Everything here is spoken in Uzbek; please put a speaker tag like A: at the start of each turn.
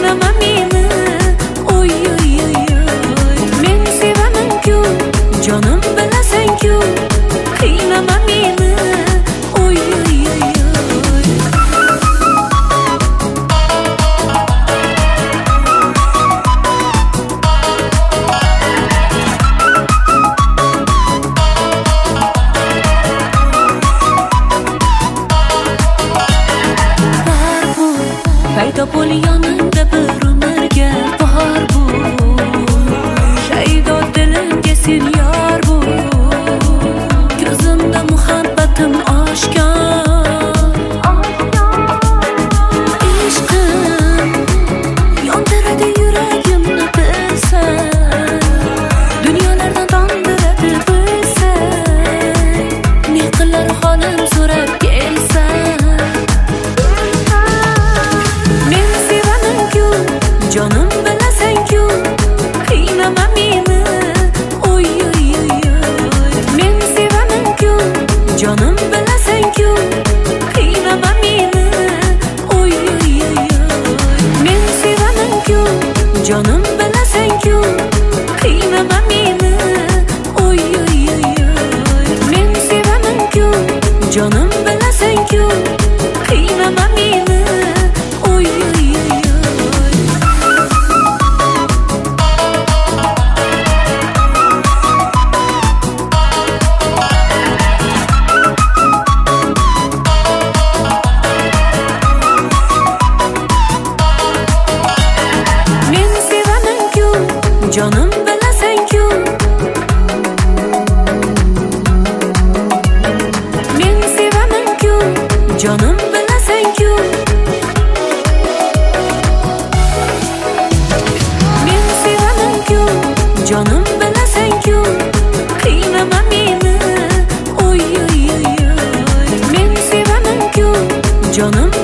A: qiynama meni, oy oy oy oy. Men sevaman-ku, jonim bilasan-ku, qiynama meni, oy oy oy oy. Paydo bo'l yonimda bir umrga bor bu, shaydo dilimga sen yor bu, ko'zimda muhabbatim oshkor. Ishqim yondiradi yuragimni bilsan, dunyolardan tondiradi bilsan, ne qilar holim so'rab kelsan. Jonim bilasan-ku, qiynama meni, oy oy oy oy. Men sevaman-ku, jonim bilasan-ku, qiynama meni, oy oy oy oy. Men sevaman-ku, jonim bilasan-ku, qiynama meni, oy oy oy oy. Men sevaman-ku, jonim bilasan-ku, qiynama meni, oy oy oy oy. Jonim bilasan-ku, men sevaman-ku, jonim bilasan-ku, men sevaman-ku, jonim bilasan-ku, qiynama meni, oy oy oy oy. Men sevaman-ku, jonim